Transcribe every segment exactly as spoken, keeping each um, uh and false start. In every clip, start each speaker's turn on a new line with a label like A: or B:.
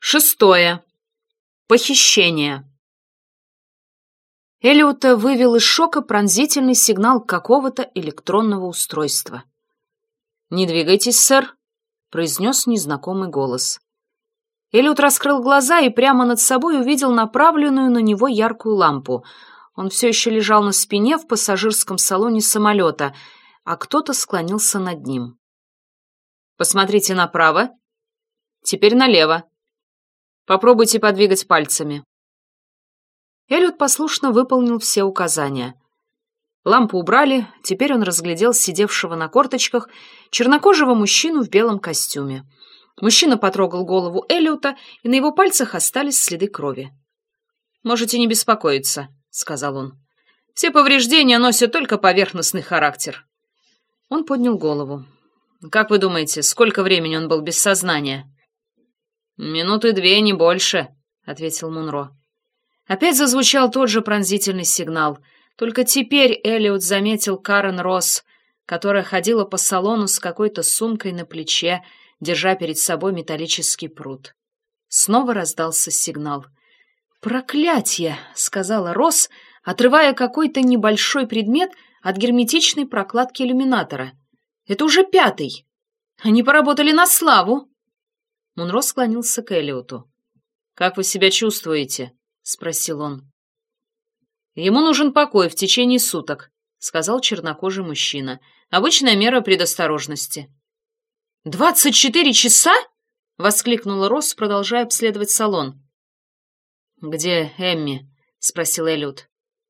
A: Шестое. Похищение. Эллиота вывел из шока пронзительный сигнал какого-то электронного устройства. «Не двигайтесь, сэр», — произнес незнакомый голос. Эллиот раскрыл глаза и прямо над собой увидел направленную на него яркую лампу. Он все еще лежал на спине в пассажирском салоне самолета, а кто-то склонился над ним. «Посмотрите направо. Теперь налево. Попробуйте подвигать пальцами». Эллиот послушно выполнил все указания. Лампу убрали, теперь он разглядел сидевшего на корточках чернокожего мужчину в белом костюме. Мужчина потрогал голову Эллиота, и на его пальцах остались следы крови. «Можете не беспокоиться», — сказал он. «Все повреждения носят только поверхностный характер». Он поднял голову. «Как вы думаете, сколько времени он был без сознания?» «Минуты две, не больше», — ответил Мунро. Опять зазвучал тот же пронзительный сигнал. Только теперь Эллиот заметил Карен Росс, которая ходила по салону с какой-то сумкой на плече, держа перед собой металлический прут. Снова раздался сигнал. «Проклятье!» — сказала Росс, отрывая какой-то небольшой предмет от герметичной прокладки иллюминатора. «Это уже пятый! Они поработали на славу!» Мунро склонился к Эллиоту. «Как вы себя чувствуете?» — спросил он. «Ему нужен покой в течение суток», — сказал чернокожий мужчина. «Обычная мера предосторожности». «Двадцать четыре часа?» — воскликнула Росс, продолжая обследовать салон. «Где Эмми?» — спросил Эллиот.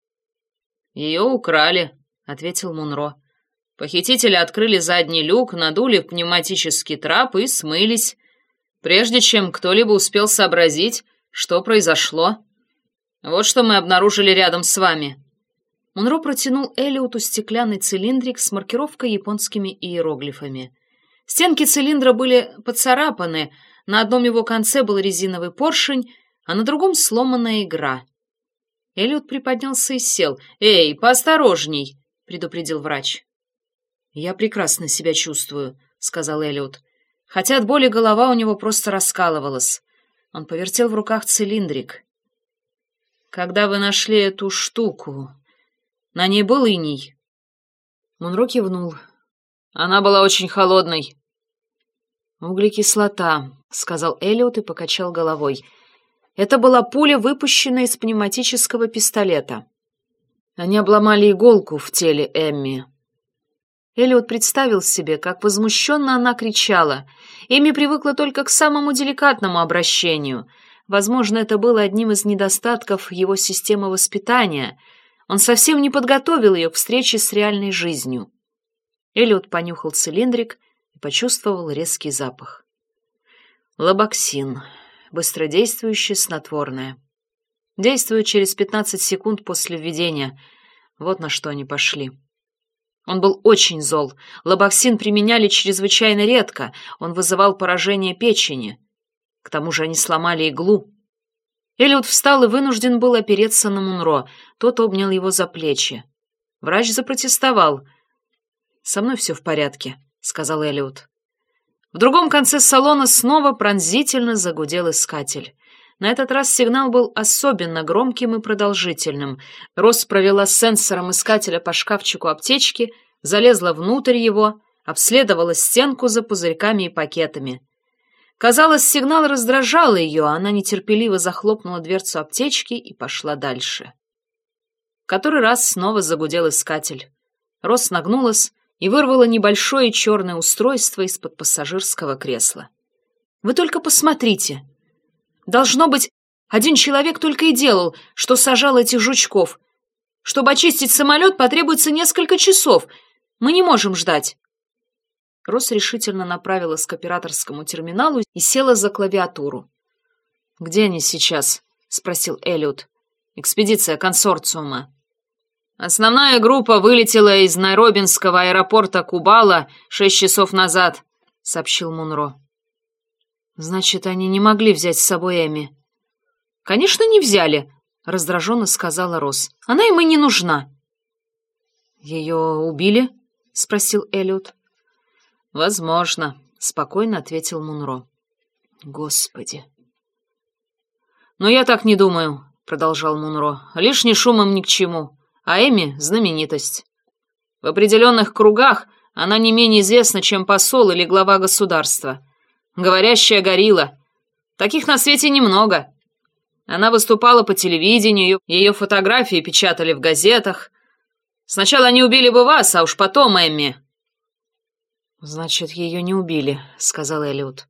A: «Ее украли», — ответил Мунро. «Похитители открыли задний люк, надули пневматический трап и смылись, прежде чем кто-либо успел сообразить, что произошло. Вот что мы обнаружили рядом с вами». Мунро протянул Эллиоту стеклянный цилиндрик с маркировкой японскими иероглифами. Стенки цилиндра были поцарапаны, на одном его конце был резиновый поршень, а на другом сломанная игра. Эллиот приподнялся и сел. «Эй, поосторожней!» — предупредил врач. «Я прекрасно себя чувствую», — сказал Эллиот. Хотя от боли голова у него просто раскалывалась. Он повертел в руках цилиндрик. «Когда вы нашли эту штуку, на ней был иней?» Мунро кивнул. «Она была очень холодной». «Углекислота», — сказал Эллиот и покачал головой. «Это была пуля, выпущенная из пневматического пистолета. Они обломали иголку в теле Эмми». Эллиот представил себе, как возмущенно она кричала. Эми привыкла только к самому деликатному обращению. Возможно, это было одним из недостатков его системы воспитания. Он совсем не подготовил ее к встрече с реальной жизнью. Эллиот понюхал цилиндрик и почувствовал резкий запах. Лобоксин. Быстродействующее снотворное. Действует через пятнадцать секунд после введения. Вот на что они пошли. Он был очень зол. Лобоксин применяли чрезвычайно редко. Он вызывал поражение печени. К тому же они сломали иглу. Эллиот встал и вынужден был опереться на Мунро. Тот обнял его за плечи. Врач запротестовал. «Со мной все в порядке», — сказал Эллиот. В другом конце салона снова пронзительно загудел искатель. На этот раз сигнал был особенно громким и продолжительным. Росс провела сенсором искателя по шкафчику аптечки, залезла внутрь его, обследовала стенку за пузырьками и пакетами. Казалось, сигнал раздражал ее, а она нетерпеливо захлопнула дверцу аптечки и пошла дальше. В который раз снова загудел искатель. Росс нагнулась и вырвала небольшое черное устройство из-под пассажирского кресла. «Вы только посмотрите! Должно быть, один человек только и делал, что сажал этих жучков. Чтобы очистить самолет, потребуется несколько часов. Мы не можем ждать». Росс решительно направилась к операторскому терминалу и села за клавиатуру. «Где они сейчас?» — спросил Эллиот. «Экспедиция консорциума». «Основная группа вылетела из Найробинского аэропорта Кубала шесть часов назад», — сообщил Мунро. «Значит, они не могли взять с собой Эми?» «Конечно, не взяли», — раздраженно сказала Росс. «Она им и не нужна». «Ее убили?» — спросил Эллиот. «Возможно», — спокойно ответил Мунро. «Господи!» «Но я так не думаю», — продолжал Мунро. «Лишний шум им ни к чему, а Эми — знаменитость. В определенных кругах она не менее известна, чем посол или глава государства. Говорящая горилла. Таких на свете немного. Она выступала по телевидению, ее фотографии печатали в газетах. Сначала они убили бы вас, а уж потом Эмми». «Значит, ее не убили», — сказал Эллиот.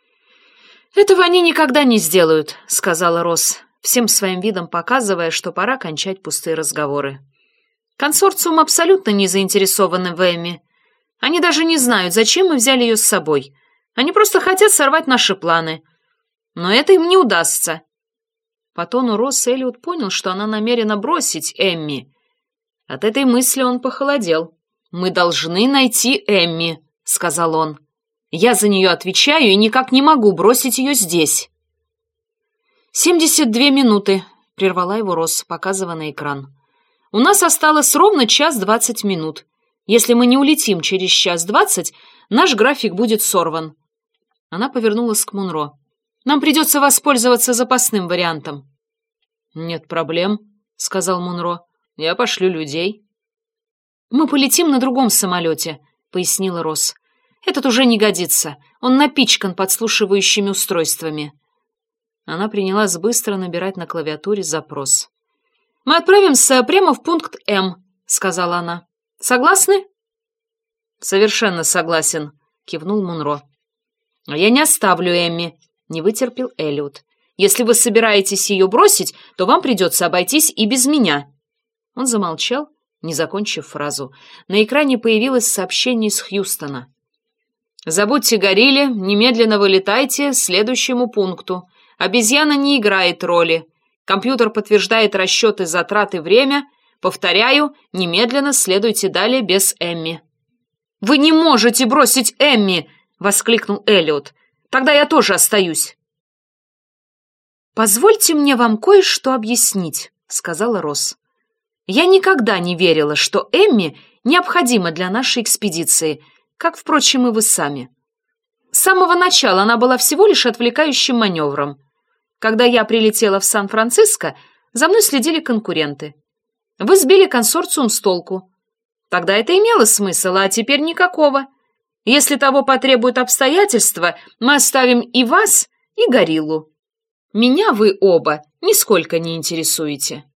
A: «Этого они никогда не сделают», — сказала Росс, всем своим видом показывая, что пора кончать пустые разговоры. «Консорциум абсолютно не заинтересованы в Эмми. Они даже не знают, зачем мы взяли ее с собой. Они просто хотят сорвать наши планы. Но это им не удастся». По тону Росс Эллиот понял, что она намерена бросить Эмми. От этой мысли он похолодел. «Мы должны найти Эмми», — сказал он. «Я за нее отвечаю и никак не могу бросить ее здесь». «Семьдесят две минуты», — прервала его Росс, показывая на экран. «У нас осталось ровно час двадцать минут. Если мы не улетим через час двадцать, наш график будет сорван». Она повернулась к Мунро. «Нам придется воспользоваться запасным вариантом». «Нет проблем», — сказал Мунро. «Я пошлю людей». «Мы полетим на другом самолете», — пояснила Росс. «Этот уже не годится. Он напичкан подслушивающими устройствами». Она принялась быстро набирать на клавиатуре запрос. «Мы отправимся прямо в пункт М», — сказала она. «Согласны?» «Совершенно согласен», — кивнул Мунро. «Я не оставлю Эмми», — не вытерпел Эллиот. «Если вы собираетесь ее бросить, то вам придется обойтись и без меня». Он замолчал, не закончив фразу. На экране появилось сообщение из Хьюстона. «Забудьте горилле, немедленно вылетайте к следующему пункту. Обезьяна не играет роли. Компьютер подтверждает расчеты затрат и время. Повторяю, немедленно следуйте далее без Эмми». «Вы не можете бросить Эмми!» — воскликнул Эллиот. «Тогда я тоже остаюсь». «Позвольте мне вам кое-что объяснить», — сказала Росс. «Я никогда не верила, что Эмми необходима для нашей экспедиции, как, впрочем, и вы сами. С самого начала она была всего лишь отвлекающим маневром. Когда я прилетела в Сан-Франциско, за мной следили конкуренты. Вы сбили консорциум с толку. Тогда это имело смысл, а теперь никакого. Если того потребуют обстоятельства, мы оставим и вас, и гориллу. Меня вы оба нисколько не интересуете».